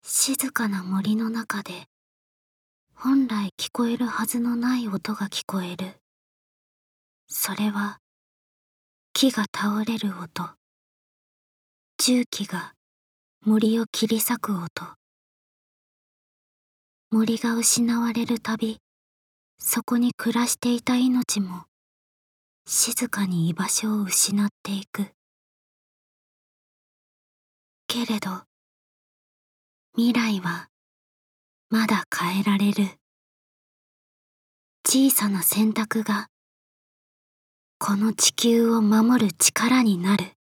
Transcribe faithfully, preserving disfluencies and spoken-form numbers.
静かな森の中で、本来聞こえるはずのない音が聞こえる。それは、木が倒れる音。重機が森を切り裂く音。森が失われるたび、そこに暮らしていた命も、静かに居場所を失っていく。けれど、未来は、まだ変えられる。小さな選択が、この地球を守る力になる。